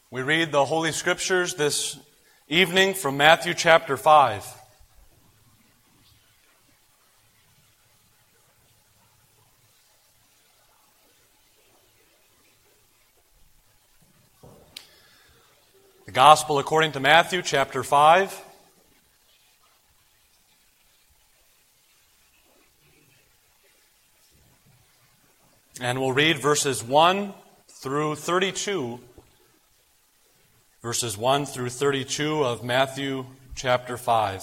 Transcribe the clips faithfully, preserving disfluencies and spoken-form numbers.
We read the Holy Scriptures this evening from Matthew chapter five. The Gospel according to Matthew chapter five. And we'll read verses one through thirty-two. Verses one through thirty-two of Matthew chapter five.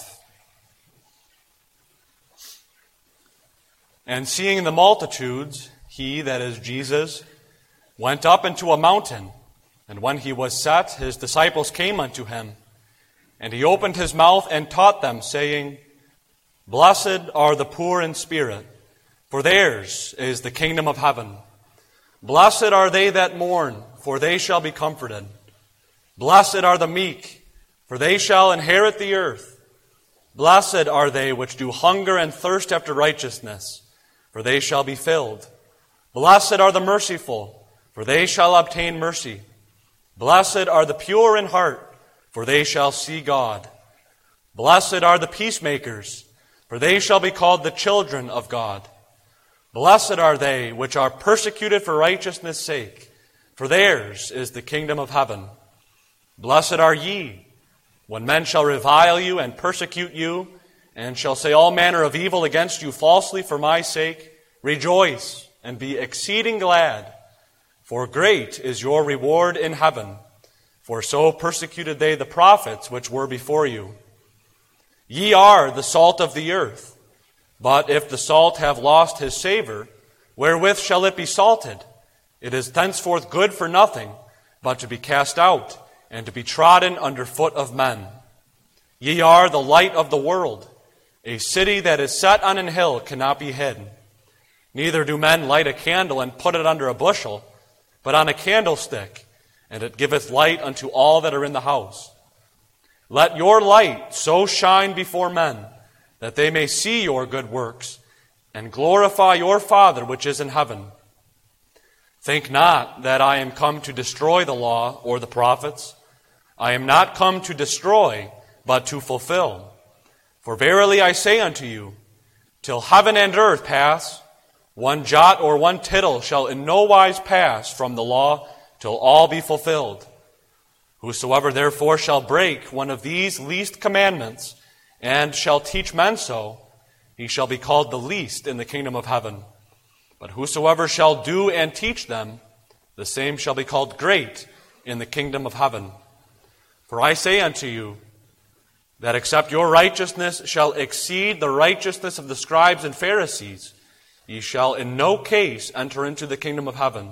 And seeing the multitudes, he, that is Jesus, went up into a mountain. And when he was set, his disciples came unto him. And he opened his mouth and taught them, saying, Blessed are the poor in spirit, for theirs is the kingdom of heaven. Blessed are they that mourn, for they shall be comforted. Blessed are the meek, for they shall inherit the earth. Blessed are they which do hunger and thirst after righteousness, for they shall be filled. Blessed are the merciful, for they shall obtain mercy. Blessed are the pure in heart, for they shall see God. Blessed are the peacemakers, for they shall be called the children of God. Blessed are they which are persecuted for righteousness' sake, for theirs is the kingdom of heaven. Blessed are ye, when men shall revile you and persecute you, and shall say all manner of evil against you falsely for my sake. Rejoice and be exceeding glad, for great is your reward in heaven. For so persecuted they the prophets which were before you. Ye are the salt of the earth. But if the salt have lost his savor, wherewith shall it be salted? It is thenceforth good for nothing, but to be cast out, and to be trodden under foot of men. Ye are the light of the world. A city that is set on an hill cannot be hid. Neither do men light a candle and put it under a bushel, but on a candlestick, and it giveth light unto all that are in the house. Let your light so shine before men, that they may see your good works, and glorify your Father which is in heaven. Think not that I am come to destroy the law or the prophets. I am not come to destroy, but to fulfill. For verily I say unto you, till heaven and earth pass, one jot or one tittle shall in no wise pass from the law till all be fulfilled. Whosoever therefore shall break one of these least commandments, and shall teach men so, he shall be called the least in the kingdom of heaven. But whosoever shall do and teach them, the same shall be called great in the kingdom of heaven. For I say unto you, that except your righteousness shall exceed the righteousness of the scribes and Pharisees, ye shall in no case enter into the kingdom of heaven.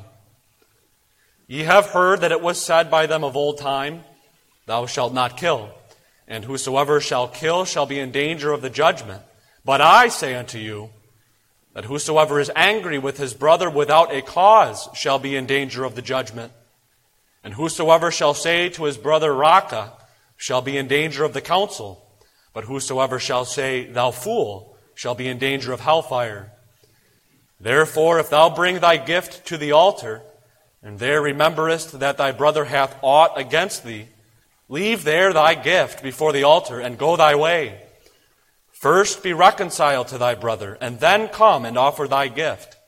Ye have heard that it was said by them of old time, Thou shalt not kill, and whosoever shall kill shall be in danger of the judgment. But I say unto you, that whosoever is angry with his brother without a cause shall be in danger of the judgment. And whosoever shall say to his brother, Raca, shall be in danger of the council. But whosoever shall say, Thou fool, shall be in danger of hellfire. Therefore, if thou bring thy gift to the altar, and there rememberest that thy brother hath aught against thee, leave there thy gift before the altar, and go thy way. First be reconciled to thy brother, and then come and offer thy gift.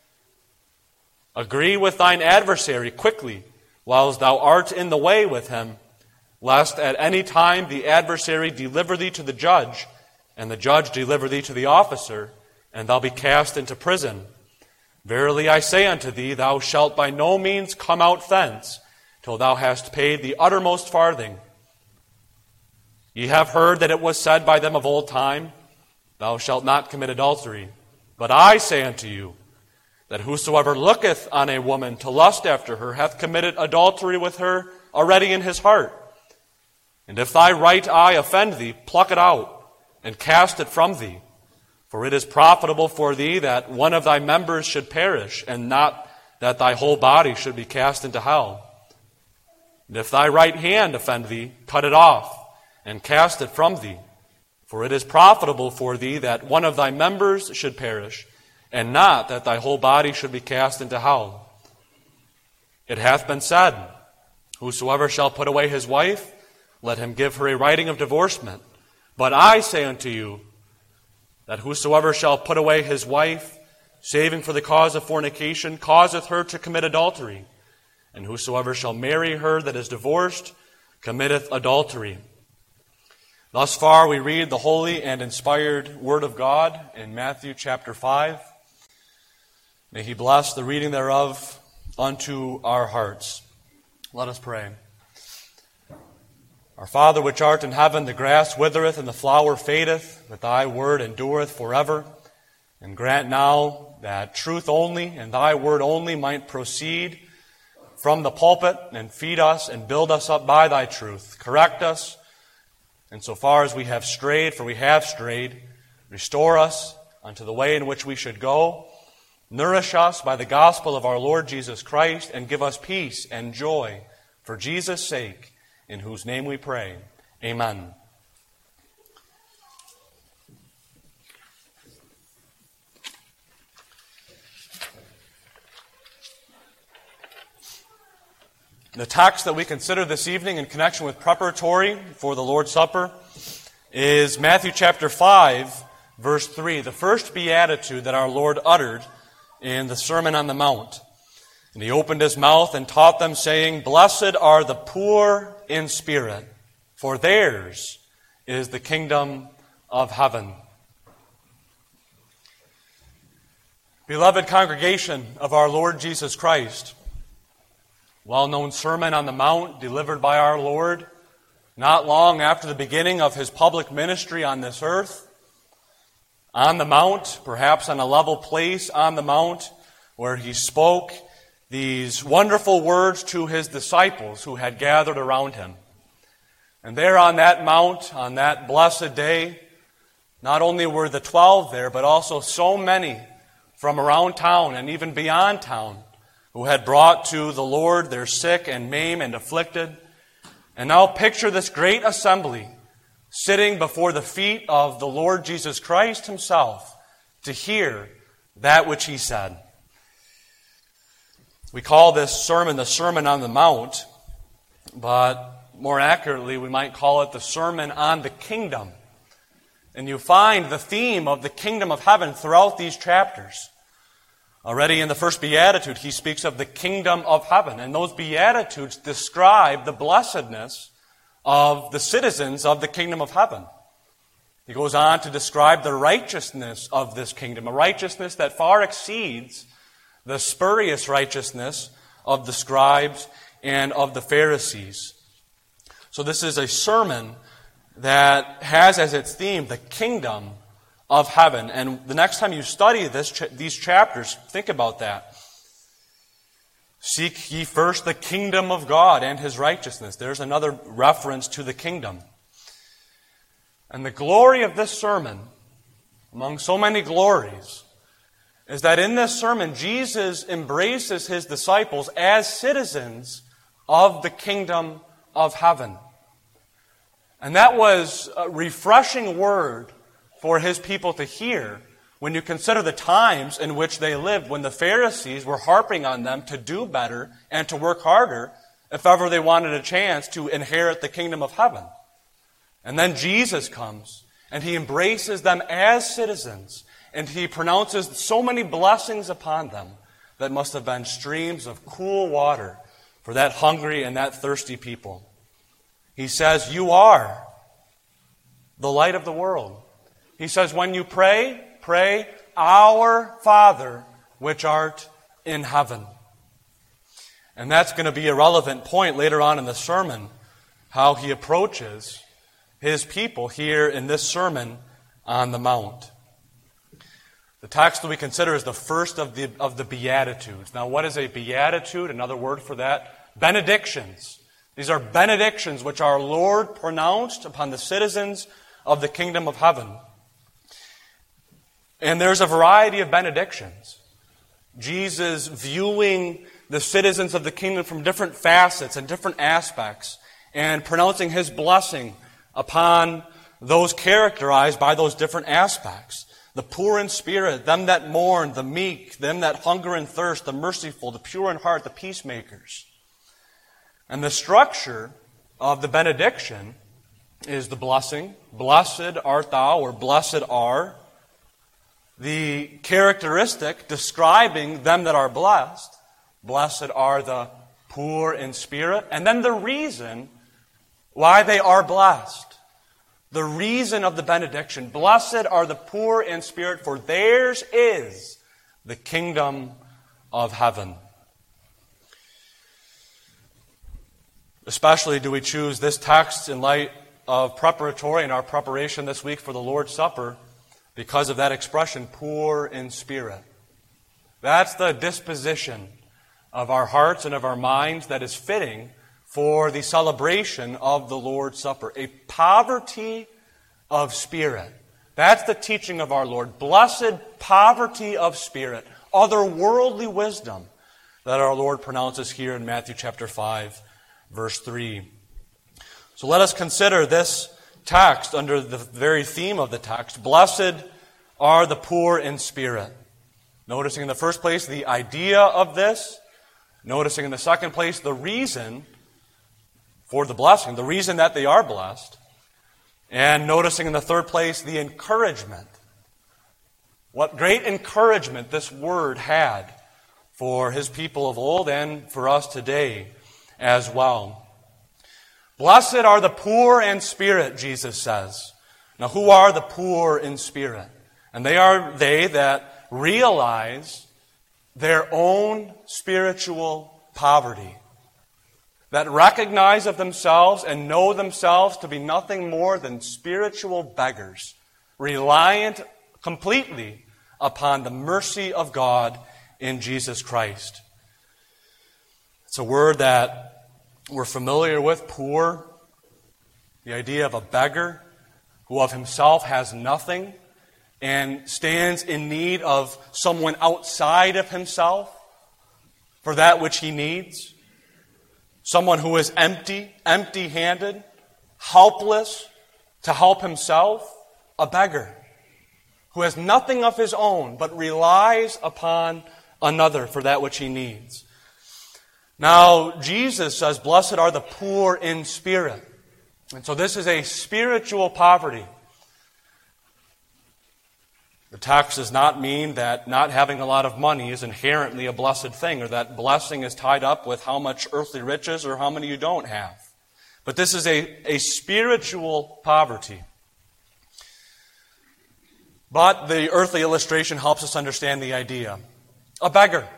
Agree with thine adversary quickly, whiles thou art in the way with him, lest at any time the adversary deliver thee to the judge, and the judge deliver thee to the officer, and thou be cast into prison. Verily I say unto thee, thou shalt by no means come out thence, till thou hast paid the uttermost farthing. Ye have heard that it was said by them of old time, Thou shalt not commit adultery. But I say unto you, that whosoever looketh on a woman to lust after her hath committed adultery with her already in his heart. And if thy right eye offend thee, pluck it out, and cast it from thee. For it is profitable for thee that one of thy members should perish, and not that thy whole body should be cast into hell. And if thy right hand offend thee, cut it off, and cast it from thee. For it is profitable for thee that one of thy members should perish, and not that thy whole body should be cast into hell. It hath been said, Whosoever shall put away his wife, let him give her a writing of divorcement. But I say unto you, that whosoever shall put away his wife, saving for the cause of fornication, causeth her to commit adultery. And whosoever shall marry her that is divorced, committeth adultery. Thus far we read the holy and inspired Word of God in Matthew chapter five. May He bless the reading thereof unto our hearts. Let us pray. Our Father which art in heaven, the grass withereth and the flower fadeth, but Thy word endureth forever. And grant now that truth only and Thy word only might proceed from the pulpit and feed us and build us up by Thy truth. Correct us, and so far as we have strayed, for we have strayed, restore us unto the way in which we should go. Nourish us by the gospel of our Lord Jesus Christ, and give us peace and joy for Jesus' sake, in whose name we pray. Amen. The text that we consider this evening in connection with preparatory for the Lord's Supper is Matthew chapter five, verse three, the first beatitude that our Lord uttered in the Sermon on the Mount. And He opened His mouth and taught them, saying, Blessed are the poor in spirit, for theirs is the kingdom of heaven. Beloved congregation of our Lord Jesus Christ, well-known Sermon on the Mount delivered by our Lord not long after the beginning of His public ministry on this earth. On the Mount, perhaps on a level place on the Mount, where He spoke these wonderful words to His disciples who had gathered around Him. And there on that mount, on that blessed day, not only were the twelve there, but also so many from around town and even beyond town who had brought to the Lord their sick and maimed and afflicted. And now picture this great assembly sitting before the feet of the Lord Jesus Christ Himself to hear that which He said. We call this sermon the Sermon on the Mount, but more accurately we might call it the Sermon on the Kingdom. And you find the theme of the kingdom of heaven throughout these chapters. Already in the first beatitude, He speaks of the kingdom of heaven, and those beatitudes describe the blessedness of the citizens of the kingdom of heaven. He goes on to describe the righteousness of this kingdom, a righteousness that far exceeds the spurious righteousness of the scribes and of the Pharisees. So this is a sermon that has as its theme the kingdom of heaven. And the next time you study this, these chapters, think about that. Seek ye first the kingdom of God and His righteousness. There's another reference to the kingdom. And the glory of this sermon, among so many glories, is that in this sermon, Jesus embraces His disciples as citizens of the kingdom of heaven. And that was a refreshing word for His people to hear when you consider the times in which they lived, when the Pharisees were harping on them to do better and to work harder if ever they wanted a chance to inherit the kingdom of heaven. And then Jesus comes, and He embraces them as citizens, and He pronounces so many blessings upon them that must have been streams of cool water for that hungry and that thirsty people. He says, you are the light of the world. He says, when you pray, pray, Our Father, which art in heaven. And that's going to be a relevant point later on in the sermon, how He approaches His people here in this Sermon on the Mount. The text that we consider is the first of the, of the Beatitudes. Now, what is a beatitude? Another word for that? Benedictions. These are benedictions which our Lord pronounced upon the citizens of the kingdom of heaven. And there's a variety of benedictions. Jesus viewing the citizens of the kingdom from different facets and different aspects, and pronouncing His blessing upon those characterized by those different aspects. The poor in spirit, them that mourn, the meek, them that hunger and thirst, the merciful, the pure in heart, the peacemakers. And the structure of the benediction is the blessing. Blessed art thou, or blessed are. The characteristic describing them that are blessed. Blessed are the poor in spirit. And then the reason why they are blessed. The reason of the benediction. Blessed are the poor in spirit, for theirs is the kingdom of heaven. Especially do we choose this text in light of preparatory in our preparation this week for the Lord's Supper because of that expression, poor in spirit. That's the disposition of our hearts and of our minds that is fitting for the celebration of the Lord's Supper. A poverty of spirit. That's the teaching of our Lord. Blessed poverty of spirit. Otherworldly wisdom that our Lord pronounces here in Matthew chapter five, verse three. So let us consider this text under the very theme of the text. Blessed are the poor in spirit. Noticing in the first place the idea of this. Noticing in the second place the reason for the blessing, the reason that they are blessed. And noticing in the third place the encouragement. What great encouragement this word had for His people of old and for us today as well. Blessed are the poor in spirit, Jesus says. Now, who are the poor in spirit? And they are they that realize their own spiritual poverty, that recognize of themselves and know themselves to be nothing more than spiritual beggars, reliant completely upon the mercy of God in Jesus Christ. It's a word that we're familiar with, poor, the idea of a beggar who of himself has nothing and stands in need of someone outside of himself for that which he needs. Someone who is empty, empty-handed, helpless to help himself. A beggar who has nothing of his own but relies upon another for that which he needs. Now, Jesus says, blessed are the poor in spirit. And so this is a spiritual poverty. The text does not mean that not having a lot of money is inherently a blessed thing, or that blessing is tied up with how much earthly riches or how many you don't have. But this is a, a spiritual poverty. But the earthly illustration helps us understand the idea. A beggar.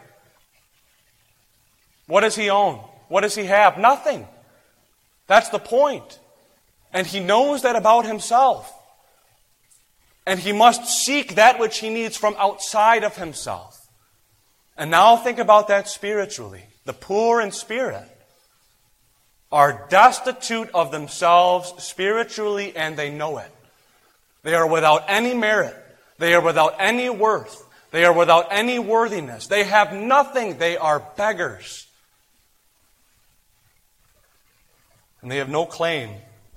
What does he own? What does he have? Nothing. That's the point. And he knows that about himself. And he must seek that which he needs from outside of himself. And now think about that spiritually. The poor in spirit are destitute of themselves spiritually, and they know it. They are without any merit. They are without any worth. They are without any worthiness. They have nothing. They are beggars. And they have no claim.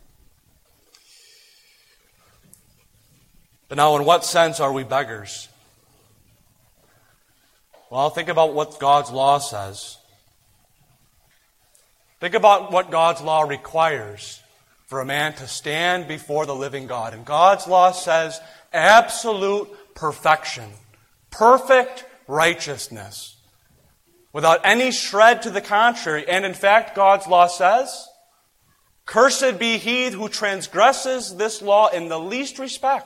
But now, in what sense are we beggars? Well, think about what God's law says. Think about what God's law requires for a man to stand before the living God. And God's law says absolute perfection, perfect righteousness, without any shred to the contrary. And in fact, God's law says, cursed be he who transgresses this law in the least respect.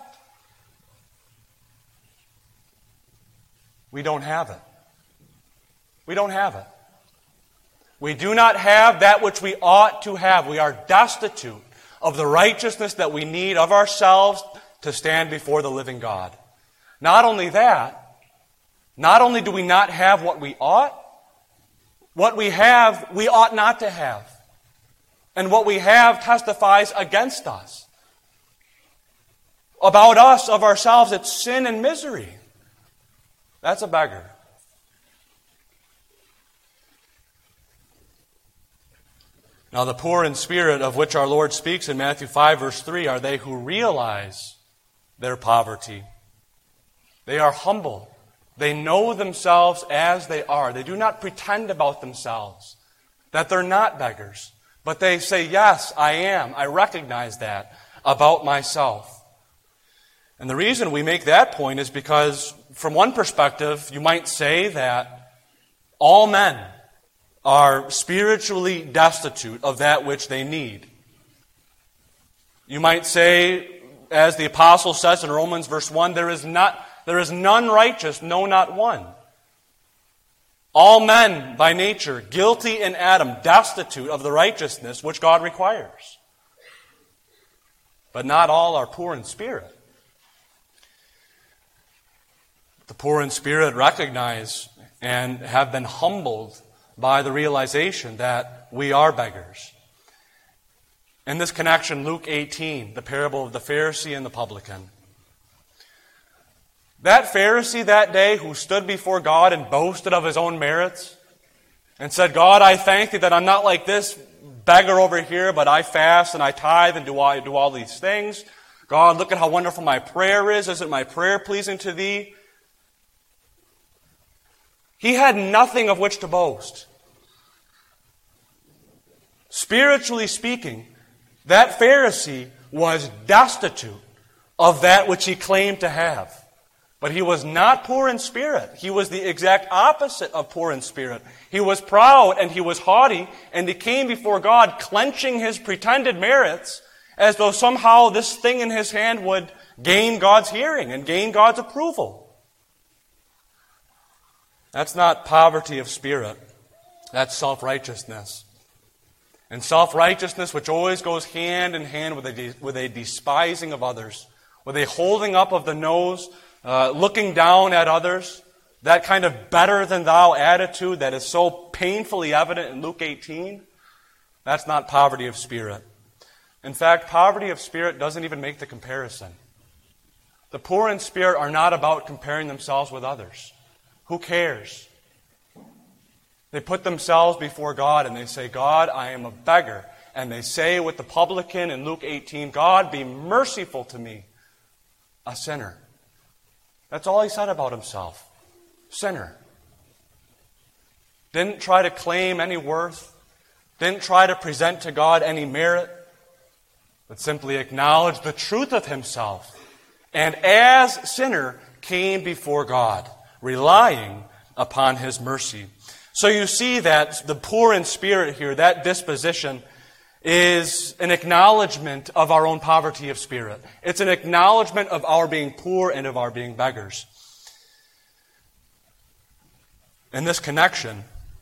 We don't have it. We don't have it. We do not have that which we ought to have. We are destitute of the righteousness that we need of ourselves to stand before the living God. Not only that, not only do we not have what we ought, what we have, we ought not to have. And what we have testifies against us. About us, of ourselves, it's sin and misery. That's a beggar. Now, the poor in spirit of which our Lord speaks in Matthew five, verse three, are they who realize their poverty. They are humble. They know themselves as they are. They do not pretend about themselves. that they're not beggars. But they say, yes, I am. I recognize that about myself. And the reason we make that point is because, from one perspective, you might say that all men are spiritually destitute of that which they need. You might say, as the apostle says in Romans verse one, there is not, there is none righteous, no, not one. All men, by nature, guilty in Adam, destitute of the righteousness which God requires. But not all are poor in spirit. The poor in spirit recognize and have been humbled by the realization that we are beggars. In this connection, Luke eighteen, the parable of the Pharisee and the publican. That Pharisee that day who stood before God and boasted of his own merits and said, God, I thank thee that I'm not like this beggar over here, but I fast and I tithe and do all, do all these things. God, look at how wonderful my prayer is. Isn't my prayer pleasing to thee? He had nothing of which to boast. Spiritually speaking, that Pharisee was destitute of that which he claimed to have. But he was not poor in spirit. He was the exact opposite of poor in spirit. He was proud and he was haughty, and he came before God clenching his pretended merits as though somehow this thing in his hand would gain God's hearing and gain God's approval. That's not poverty of spirit. That's self-righteousness. And self-righteousness, which always goes hand in hand with a, with a despising of others, with a holding up of the nose, uh, looking down at others, that kind of better-than-thou attitude that is so painfully evident in Luke eighteen, that's not poverty of spirit. In fact, poverty of spirit doesn't even make the comparison. The poor in spirit are not about comparing themselves with others. Who cares? They put themselves before God and they say, God, I am a beggar. And they say with the publican in Luke eighteen, God, be merciful to me, a sinner. That's all he said about himself. Sinner. Didn't try to claim any worth. Didn't try to present to God any merit. But simply acknowledged the truth of himself. And as sinner, came before God, relying upon his mercy. So you see that the poor in spirit here, that disposition, is an acknowledgement of our own poverty of spirit. It's an acknowledgement of our being poor and of our being beggars. In this connection,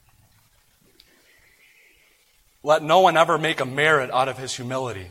let no one ever make a merit out of his humility.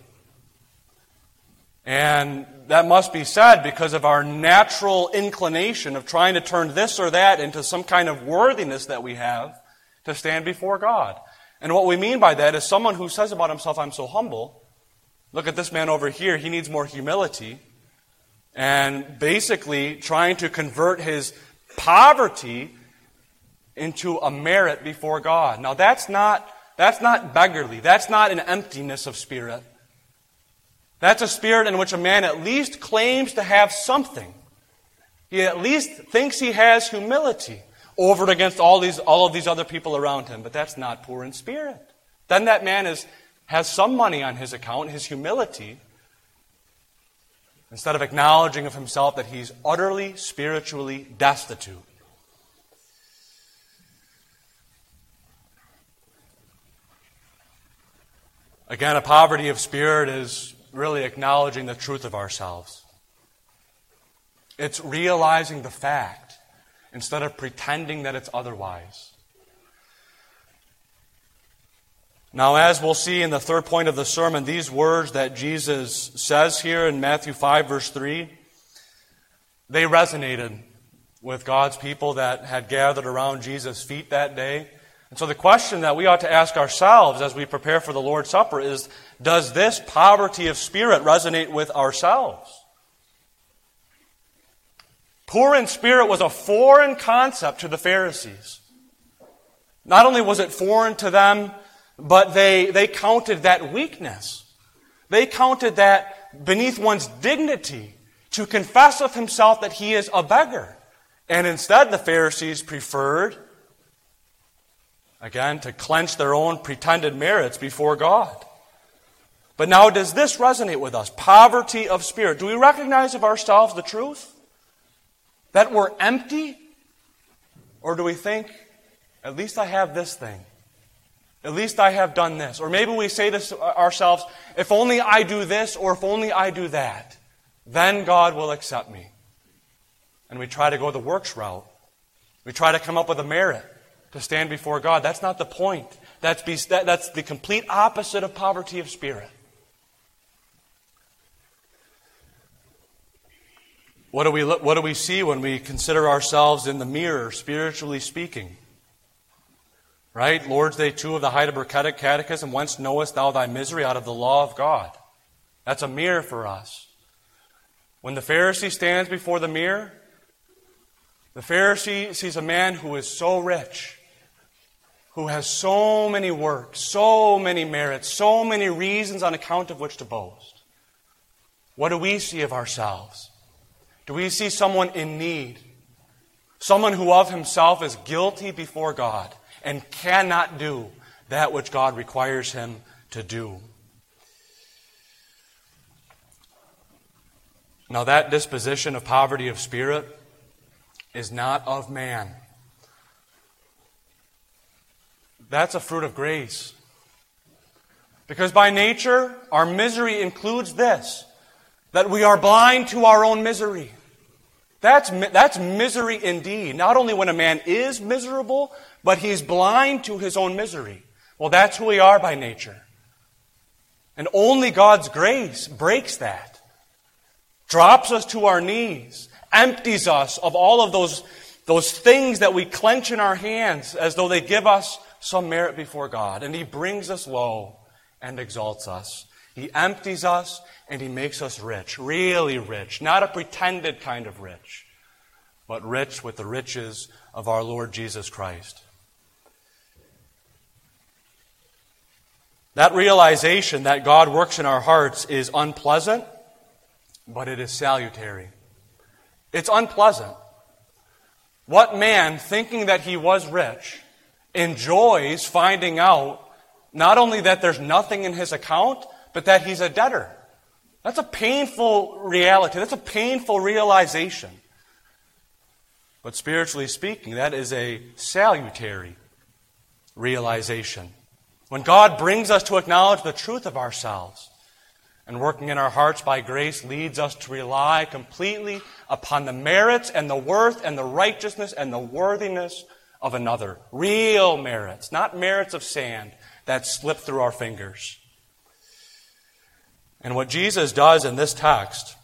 And that must be said because of our natural inclination of trying to turn this or that into some kind of worthiness that we have to stand before God. And what we mean by that is someone who says about himself, I'm so humble. Look at this man over here. He needs more humility. And basically trying to convert his poverty into a merit before God. Now that's not, that's not beggarly. That's not an emptiness of spirit. That's a spirit in which a man at least claims to have something. He at least thinks he has humility over and against all these, all of these other people around him. But that's not poor in spirit. Then that man is, has some money on his account, his humility, instead of acknowledging of himself that he's utterly spiritually destitute. Again, a poverty of spirit is really acknowledging the truth of ourselves. It's realizing the fact instead of pretending that it's otherwise. Now, as we'll see in the third point of the sermon, these words that Jesus says here in Matthew five, verse three, they resonated with God's people that had gathered around Jesus' feet that day. And so the question that we ought to ask ourselves as we prepare for the Lord's Supper is, does this poverty of spirit resonate with ourselves? Poor in spirit was a foreign concept to the Pharisees. Not only was it foreign to them, but they, they counted that weakness. They counted that beneath one's dignity to confess of himself that he is a beggar. And instead the Pharisees preferred Again, to clench their own pretended merits before God. But now, does this resonate with us? Poverty of spirit. Do we recognize of ourselves the truth? That we're empty? Or do we think, at least I have this thing. At least I have done this. Or maybe we say to ourselves, if only I do this, or if only I do that, then God will accept me. And we try to go the works route. We try to come up with a merit to stand before God. That's not the point. That's, be, that, that's the complete opposite of poverty of spirit. What do we look, what do we see when we consider ourselves in the mirror, spiritually speaking? Right? Lord's Day two of the Heidelberg Catechism, whence knowest thou thy misery? Out of the law of God. That's a mirror for us. When the Pharisee stands before the mirror, the Pharisee sees a man who is so rich, who has so many works, so many merits, so many reasons on account of which to boast. What do we see of ourselves? Do we see someone in need? Someone who of himself is guilty before God and cannot do that which God requires him to do. Now that disposition of poverty of spirit is not of man. That's a fruit of grace. Because by nature, our misery includes this, that we are blind to our own misery. That's, that's misery indeed. Not only when a man is miserable, but he's blind to his own misery. Well, that's who we are by nature. And only God's grace breaks that. Drops us to our knees. Empties us of all of those, those things that we clench in our hands as though they give us some merit before God. And He brings us low and exalts us. He empties us and He makes us rich. Really rich. Not a pretended kind of rich, but rich with the riches of our Lord Jesus Christ. That realization that God works in our hearts is unpleasant, but it is salutary. It's unpleasant. What man, thinking that he was rich, enjoys finding out not only that there's nothing in his account, but that he's a debtor? That's a painful reality. That's a painful realization. But spiritually speaking, that is a salutary realization. When God brings us to acknowledge the truth of ourselves, and working in our hearts by grace leads us to rely completely upon the merits and the worth and the righteousness and the worthiness of another. Real merits, not merits of sand that slip through our fingers. And what Jesus does in this text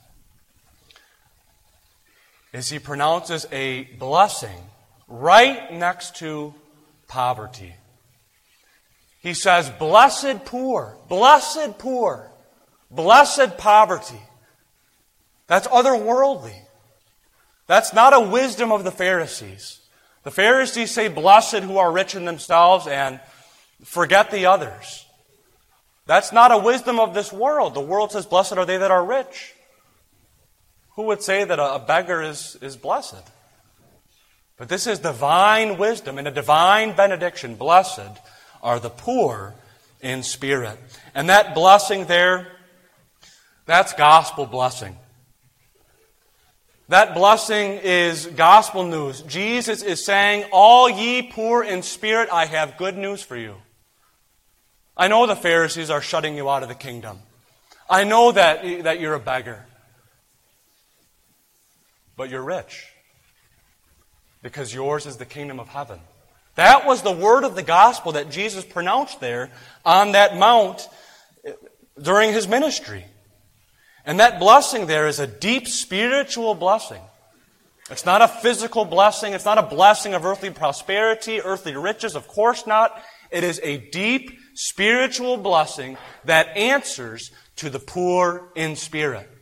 is He pronounces a blessing right next to poverty. He says, blessed poor, blessed poor. Blessed poverty. That's otherworldly. That's not a wisdom of the Pharisees. The Pharisees say, blessed who are rich in themselves and forget the others. That's not a wisdom of this world. The world says, blessed are they that are rich. Who would say that a beggar is, is blessed? But this is divine wisdom and a divine benediction. Blessed are the poor in spirit. And that blessing there, that's gospel blessing. That blessing is gospel news. Jesus is saying, all ye poor in spirit, I have good news for you. I know the Pharisees are shutting you out of the kingdom. I know that, that you're a beggar. But you're rich. Because yours is the kingdom of heaven. That was the word of the gospel that Jesus pronounced there on that mount during His ministry. And that blessing there is a deep spiritual blessing. It's not a physical blessing. It's not a blessing of earthly prosperity, earthly riches. Of course not. It is a deep spiritual blessing that answers to the poor in spirit.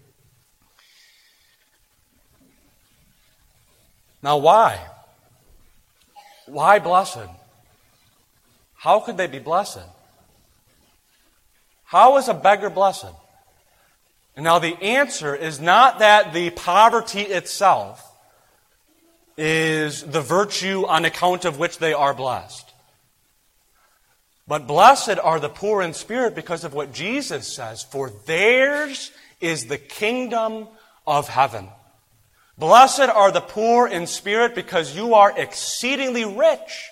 Now why? Why blessed? How could they be blessed? How is a beggar blessed? And now the answer is not that the poverty itself is the virtue on account of which they are blessed. But blessed are the poor in spirit because of what Jesus says, for theirs is the kingdom of heaven. Blessed are the poor in spirit because you are exceedingly rich.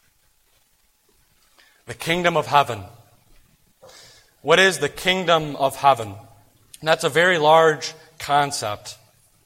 The kingdom of heaven. What is the kingdom of heaven? And that's a very large concept.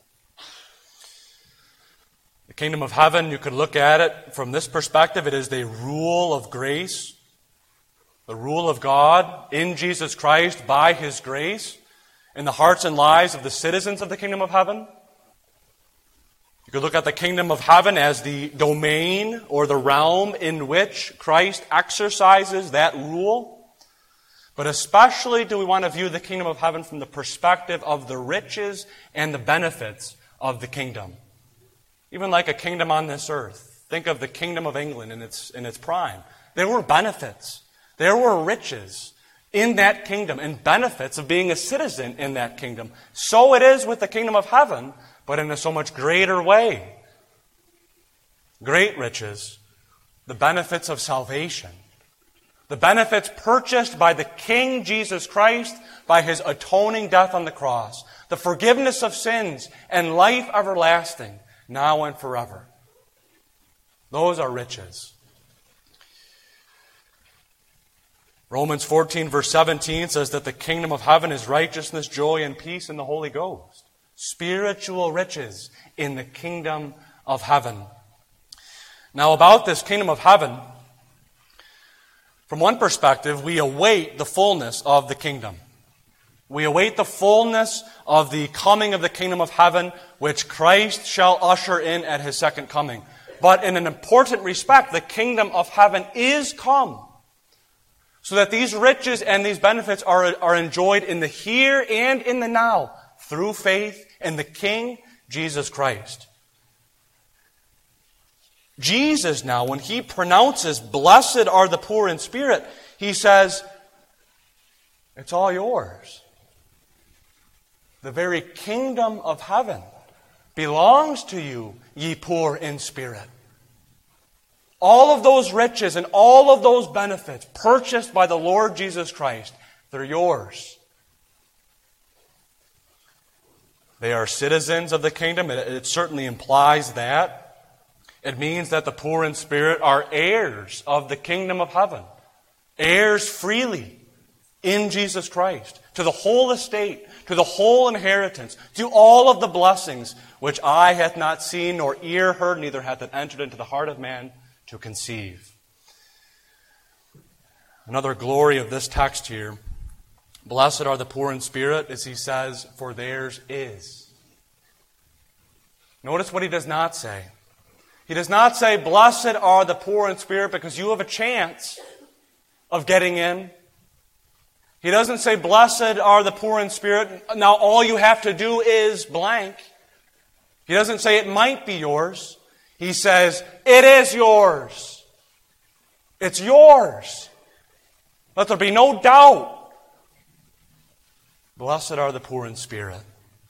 The kingdom of heaven, you could look at it from this perspective. It is the rule of grace. The rule of God in Jesus Christ by His grace in the hearts and lives of the citizens of the kingdom of heaven. You could look at the kingdom of heaven as the domain or the realm in which Christ exercises that rule. But especially do we want to view the kingdom of heaven from the perspective of the riches and the benefits of the kingdom. Even like a kingdom on this earth. Think of the kingdom of England in its, in its prime. There were benefits. There were riches in that kingdom and benefits of being a citizen in that kingdom. So it is with the kingdom of heaven, but in a so much greater way. Great riches, the benefits of salvation, the benefits purchased by the King Jesus Christ by His atoning death on the cross, the forgiveness of sins and life everlasting, now and forever. Those are riches. Romans fourteen, verse seventeen says that the kingdom of heaven is righteousness, joy, and peace in the Holy Ghost. Spiritual riches in the kingdom of heaven. Now, about this kingdom of heaven, from one perspective, we await the fullness of the kingdom. We await the fullness of the coming of the kingdom of heaven, which Christ shall usher in at His second coming. But in an important respect, the kingdom of heaven is come, so that these riches and these benefits are, are enjoyed in the here and in the now through faith in the King, Jesus Christ. Jesus now, when He pronounces, blessed are the poor in spirit, He says, it's all yours. The very kingdom of heaven belongs to you, ye poor in spirit. All of those riches and all of those benefits purchased by the Lord Jesus Christ, they're yours. They are citizens of the kingdom. It, it certainly implies that. It means that the poor in spirit are heirs of the kingdom of heaven. Heirs freely in Jesus Christ. To the whole estate, to the whole inheritance, to all of the blessings which eye hath not seen, nor ear heard, neither hath it entered into the heart of man to conceive. Another glory of this text here. Blessed are the poor in spirit, as he says, for theirs is. Notice what he does not say. He does not say, blessed are the poor in spirit because you have a chance of getting in. He doesn't say, blessed are the poor in spirit. Now all you have to do is blank. He doesn't say it might be yours. He says, it is yours. It's yours. Let there be no doubt. Blessed are the poor in spirit.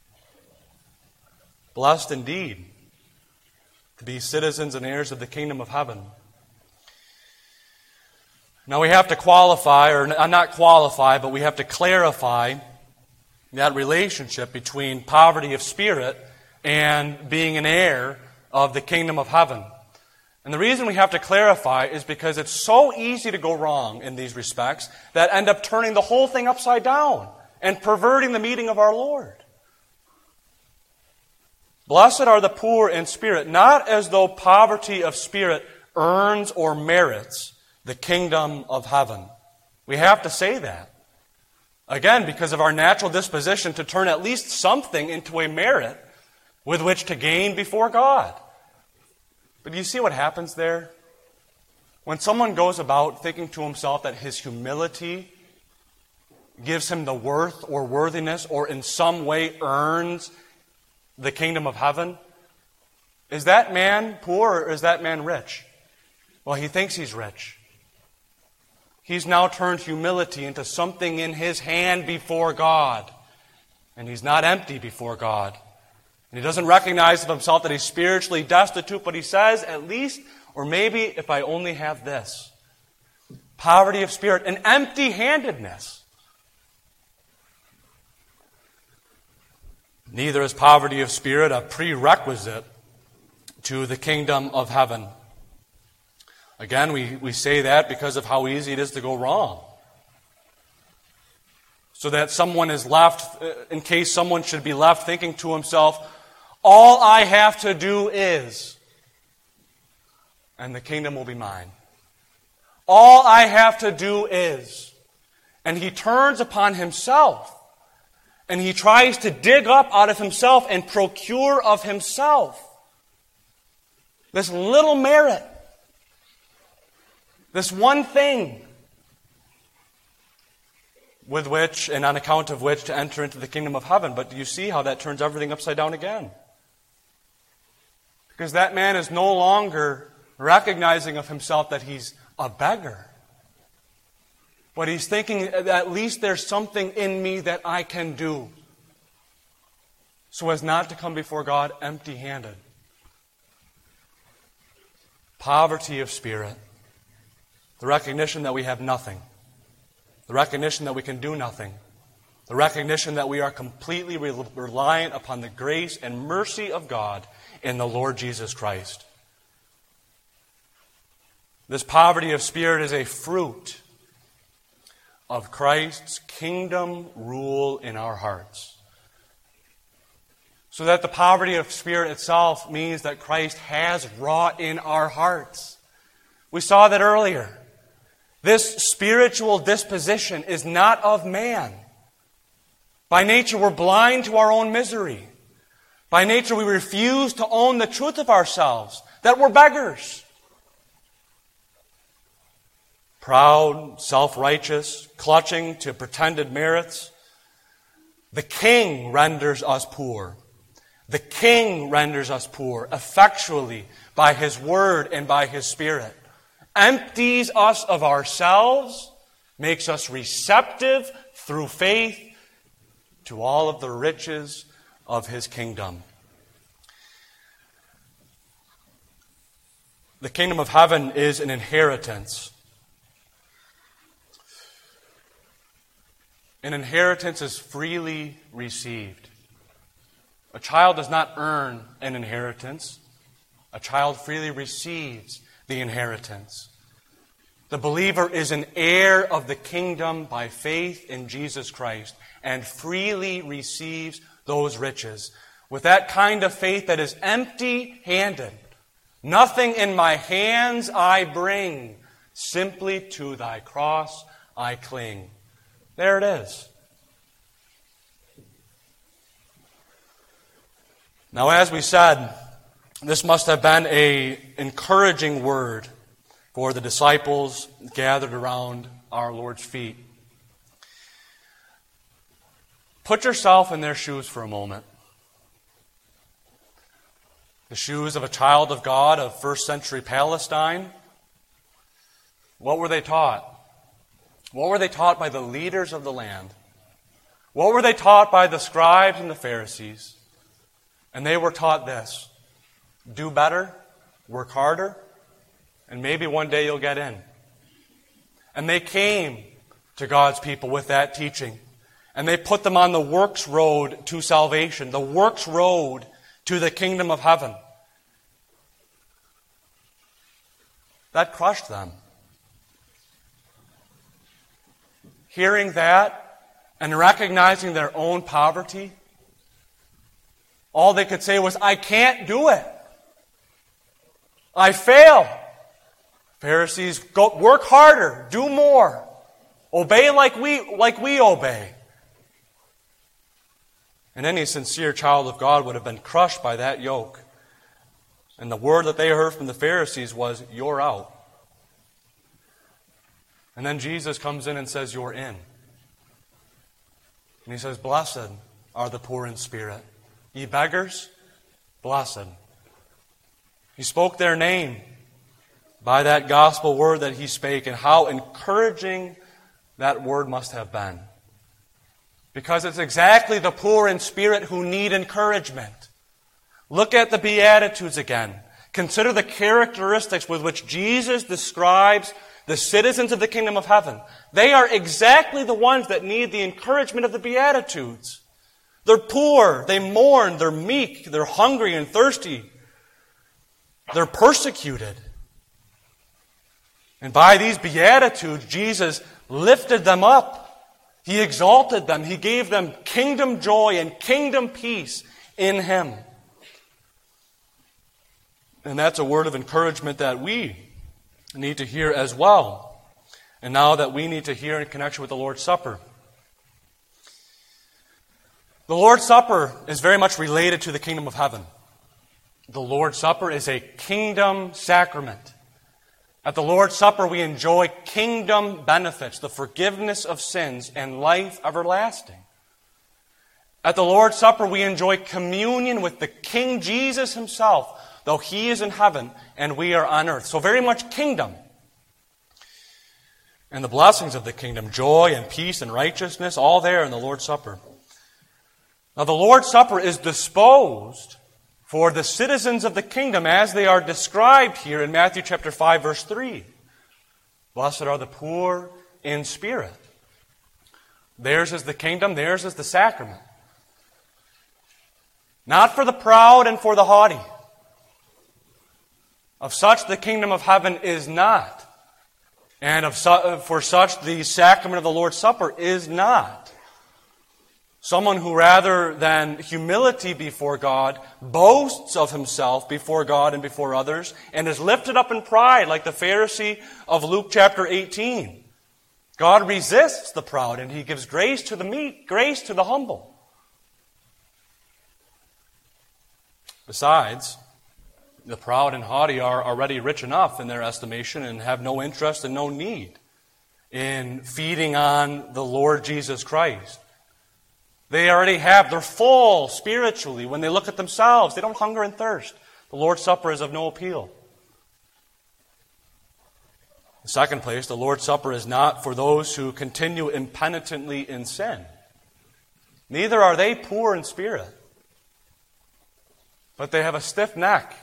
Blessed indeed to be citizens and heirs of the kingdom of heaven. Now we have to qualify, or not qualify, but we have to clarify that relationship between poverty of spirit and being an heir of the kingdom of heaven. And the reason we have to clarify is because it's so easy to go wrong in these respects that end up turning the whole thing upside down and perverting the meaning of our Lord. Blessed are the poor in spirit, not as though poverty of spirit earns or merits the kingdom of heaven. We have to say that. Again, because of our natural disposition to turn at least something into a merit with which to gain before God. But do you see what happens there? When someone goes about thinking to himself that his humility gives him the worth or worthiness or in some way earns the kingdom of heaven, is that man poor or is that man rich? Well, he thinks he's rich. He's now turned humility into something in his hand before God. And he's not empty before God. And he doesn't recognize of himself that he's spiritually destitute, but he says, at least, or maybe if I only have this. Poverty of spirit, an empty-handedness. Neither is poverty of spirit a prerequisite to the kingdom of heaven. Again, we, we say that because of how easy it is to go wrong. So that someone is left, in case someone should be left thinking to himself, all I have to do is, and the kingdom will be mine. All I have to do is. And he turns upon himself. And he tries to dig up out of himself and procure of himself this little merit. This one thing with which and on account of which to enter into the kingdom of heaven. But do you see how that turns everything upside down again? Because that man is no longer recognizing of himself that he's a beggar. But he's thinking, at least there's something in me that I can do, so as not to come before God empty-handed. Poverty of spirit. The recognition that we have nothing. The recognition that we can do nothing. The recognition that we are completely reliant upon the grace and mercy of God in the Lord Jesus Christ. This poverty of spirit is a fruit of Christ's kingdom rule in our hearts. So that the poverty of spirit itself means that Christ has wrought in our hearts. We saw that earlier. This spiritual disposition is not of man. By nature, we're blind to our own misery. By nature, we refuse to own the truth of ourselves, that we're beggars. Proud, self-righteous, clutching to pretended merits. The King renders us poor. The King renders us poor effectually by His Word and by His Spirit. Empties us of ourselves, makes us receptive through faith to all of the riches of His kingdom. The kingdom of heaven is an inheritance. An inheritance is freely received. A child does not earn an inheritance. A child freely receives the inheritance. The believer is an heir of the kingdom by faith in Jesus Christ and freely receives those riches. With that kind of faith that is empty-handed, nothing in my hands I bring, simply to thy cross I cling. There it is. Now, as we said, this must have been an encouraging word for the disciples gathered around our Lord's feet. Put yourself in their shoes for a moment. The shoes of a child of God of first century Palestine. What were they taught? What were they taught by the leaders of the land? What were they taught by the scribes and the Pharisees? And they were taught this: do better, work harder, and maybe one day you'll get in. And they came to God's people with that teaching. And they put them on the works road to salvation, the works road to the kingdom of heaven. That crushed them. Hearing that and recognizing their own poverty, all they could say was, I can't do it. I fail. Pharisees, go work harder, do more. Obey like we like we obey. And any sincere child of God would have been crushed by that yoke. And the word that they heard from the Pharisees was, you're out. And then Jesus comes in and says, you're in. And He says, blessed are the poor in spirit. Ye beggars, blessed. He spoke their name by that gospel word that He spake, and how encouraging that word must have been. Because it's exactly the poor in spirit who need encouragement. Look at the Beatitudes again. Consider the characteristics with which Jesus describes the citizens of the kingdom of heaven, they are exactly the ones that need the encouragement of the Beatitudes. They're poor, they mourn, they're meek, they're hungry and thirsty. They're persecuted. And by these Beatitudes, Jesus lifted them up. He exalted them. He gave them kingdom joy and kingdom peace in Him. And that's a word of encouragement that we need to hear as well. And now that we need to hear in connection with the Lord's Supper. The Lord's Supper is very much related to the kingdom of heaven. The Lord's Supper is a kingdom sacrament. At the Lord's Supper, we enjoy kingdom benefits, the forgiveness of sins and life everlasting. At the Lord's Supper, we enjoy communion with the King Jesus Himself, though He is in heaven and we are on earth. So very much kingdom. And the blessings of the kingdom, joy and peace and righteousness, all there in the Lord's Supper. Now the Lord's Supper is disposed for the citizens of the kingdom as they are described here in Matthew chapter five, verse three. Blessed are the poor in spirit. Theirs is the kingdom, theirs is the sacrament. Not for the proud and for the haughty. Of such the kingdom of heaven is not. And of su- for such the sacrament of the Lord's Supper is not. Someone who rather than humility before God boasts of himself before God and before others and is lifted up in pride like the Pharisee of Luke chapter eighteen. God resists the proud and He gives grace to the meek, grace to the humble. Besides, the proud and haughty are already rich enough in their estimation and have no interest and no need in feeding on the Lord Jesus Christ. They already have, they're full spiritually. When they look at themselves, they don't hunger and thirst. The Lord's Supper is of no appeal. In second place, the Lord's Supper is not for those who continue impenitently in sin. Neither are they poor in spirit, but they have a stiff neck.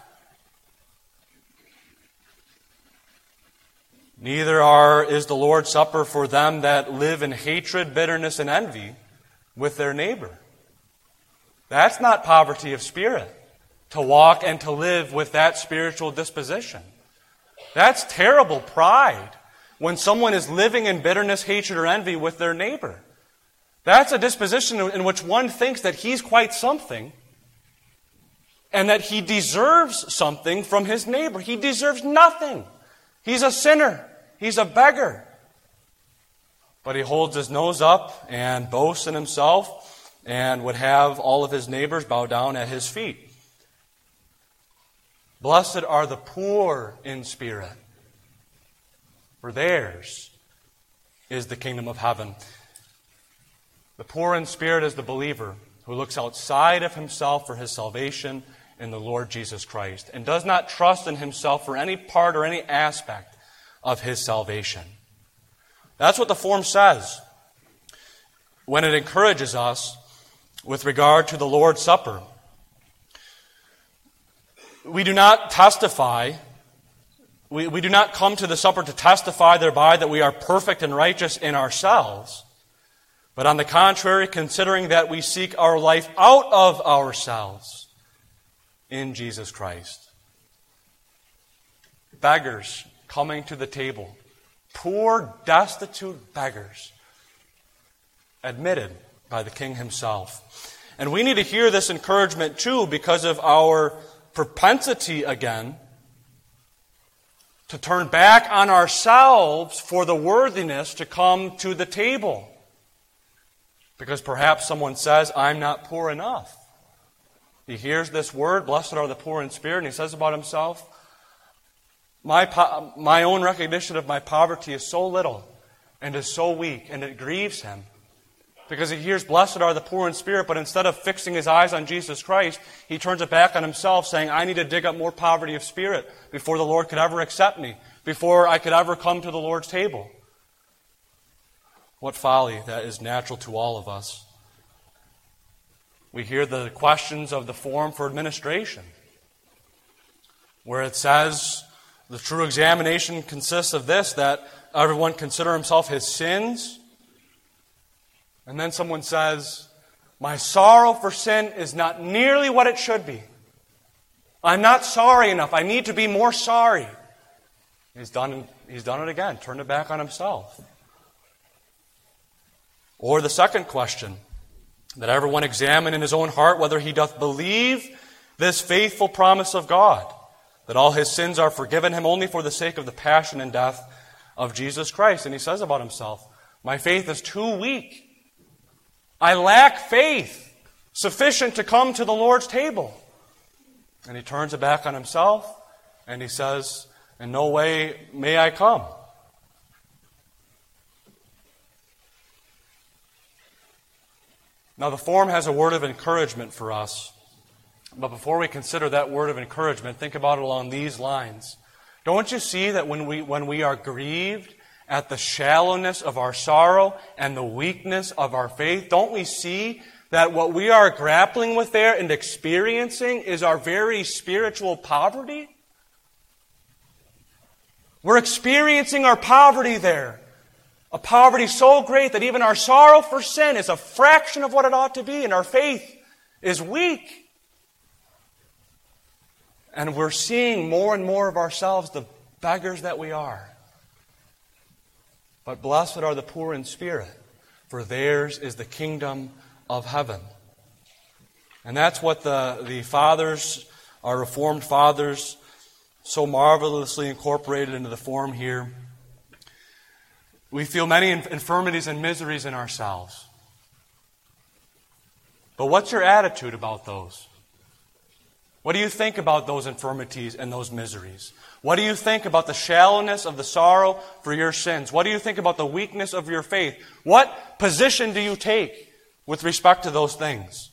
Neither are is the Lord's Supper for them that live in hatred, bitterness, and envy with their neighbor. That's not poverty of spirit, to walk and to live with that spiritual disposition. That's terrible pride when someone is living in bitterness, hatred, or envy with their neighbor. That's a disposition in which one thinks that he's quite something and that he deserves something from his neighbor. He deserves nothing. He's a sinner. He's a beggar. But he holds his nose up and boasts in himself and would have all of his neighbors bow down at his feet. Blessed are the poor in spirit, for theirs is the kingdom of heaven. The poor in spirit is the believer who looks outside of himself for his salvation in the Lord Jesus Christ and does not trust in himself for any part or any aspect of his salvation. That's what the form says when it encourages us with regard to the Lord's Supper. We do not testify, we, we do not come to the supper to testify thereby that we are perfect and righteous in ourselves, but on the contrary, considering that we seek our life out of ourselves in Jesus Christ. Beggars coming to the table. Poor, destitute beggars, admitted by the King Himself. And we need to hear this encouragement too because of our propensity again to turn back on ourselves for the worthiness to come to the table. Because perhaps someone says, I'm not poor enough. He hears this word, blessed are the poor in spirit, and he says about himself, My, po- my own recognition of my poverty is so little and is so weak, and it grieves him. Because he hears, blessed are the poor in spirit, but instead of fixing his eyes on Jesus Christ, he turns it back on himself, saying, I need to dig up more poverty of spirit before the Lord could ever accept me, before I could ever come to the Lord's table. What folly that is natural to all of us. We hear the questions of the form for administration, where it says, The true examination consists of this, that everyone consider himself his sins. And then someone says, my sorrow for sin is not nearly what it should be. I'm not sorry enough. I need to be more sorry. He's done, he's done it again. Turned it back on himself. Or the second question, that everyone examine in his own heart whether he doth believe this faithful promise of God, that all his sins are forgiven him only for the sake of the passion and death of Jesus Christ. And he says about himself, my faith is too weak. I lack faith sufficient to come to the Lord's table. And he turns it back on himself, and he says, in no way may I come. Now the form has a word of encouragement for us. But before we consider that word of encouragement, think about it along these lines. Don't you see that when we, when we are grieved at the shallowness of our sorrow and the weakness of our faith, don't we see that what we are grappling with there and experiencing is our very spiritual poverty? We're experiencing our poverty there. A poverty so great that even our sorrow for sin is a fraction of what it ought to be, and our faith is weak. And we're seeing more and more of ourselves the beggars that we are. But blessed are the poor in spirit, for theirs is the kingdom of heaven. And that's what the, the fathers, our Reformed fathers, so marvelously incorporated into the form here. We feel many infirmities and miseries in ourselves. But what's your attitude about those? What do you think about those infirmities and those miseries? What do you think about the shallowness of the sorrow for your sins? What do you think about the weakness of your faith? What position do you take with respect to those things?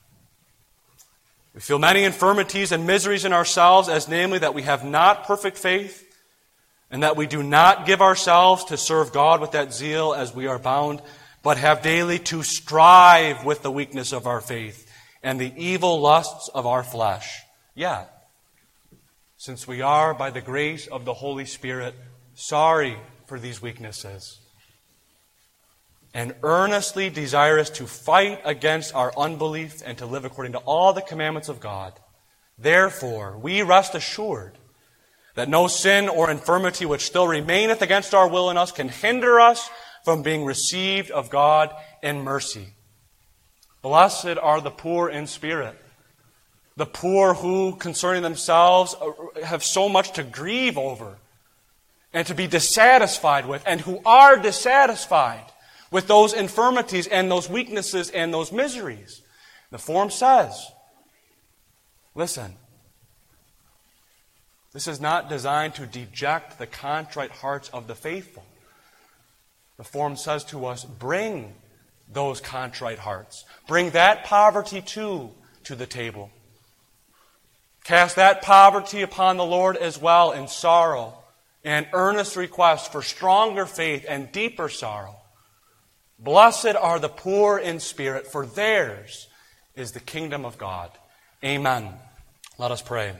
We feel many infirmities and miseries in ourselves, as namely that we have not perfect faith, and that we do not give ourselves to serve God with that zeal as we are bound, but have daily to strive with the weakness of our faith and the evil lusts of our flesh. Yet, since we are, by the grace of the Holy Spirit, sorry for these weaknesses, and earnestly desirous to fight against our unbelief and to live according to all the commandments of God, therefore we rest assured that no sin or infirmity which still remaineth against our will in us can hinder us from being received of God in mercy. Blessed are the poor in spirit, the poor who, concerning themselves, have so much to grieve over and to be dissatisfied with, and who are dissatisfied with those infirmities and those weaknesses and those miseries. The form says, listen, this is not designed to deject the contrite hearts of the faithful. The form says to us, bring those contrite hearts. Bring that poverty too to the table. Cast that poverty upon the Lord as well in sorrow and earnest request for stronger faith and deeper sorrow. Blessed are the poor in spirit, for theirs is the kingdom of God. Amen. Let us pray.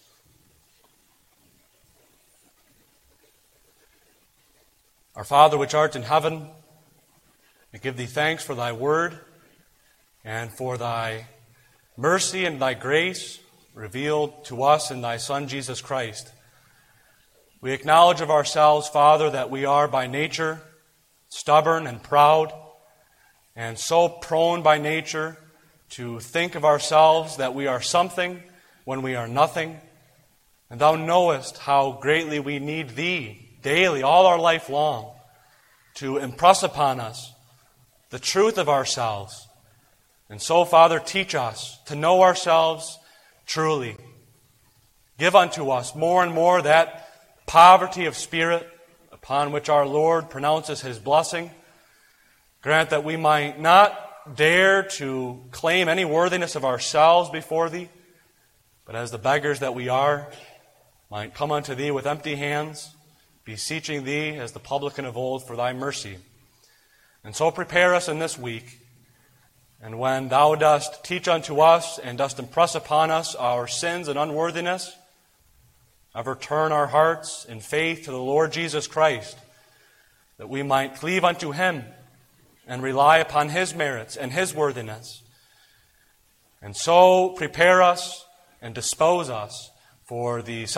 Our Father which art in heaven, we give Thee thanks for Thy word and for Thy mercy and Thy grace revealed to us in Thy Son, Jesus Christ. We acknowledge of ourselves, Father, that we are by nature stubborn and proud, and so prone by nature to think of ourselves that we are something when we are nothing. And Thou knowest how greatly we need Thee daily, all our life long, to impress upon us the truth of ourselves. And so, Father, teach us to know ourselves truly. Give unto us more and more that poverty of spirit upon which our Lord pronounces His blessing. Grant that we might not dare to claim any worthiness of ourselves before Thee, but as the beggars that we are, might come unto Thee with empty hands, beseeching Thee as the publican of old for Thy mercy. And so prepare us in this week, and when Thou dost teach unto us and dost impress upon us our sins and unworthiness, ever turn our hearts in faith to the Lord Jesus Christ, that we might cleave unto Him and rely upon His merits and His worthiness, and so prepare us and dispose us for the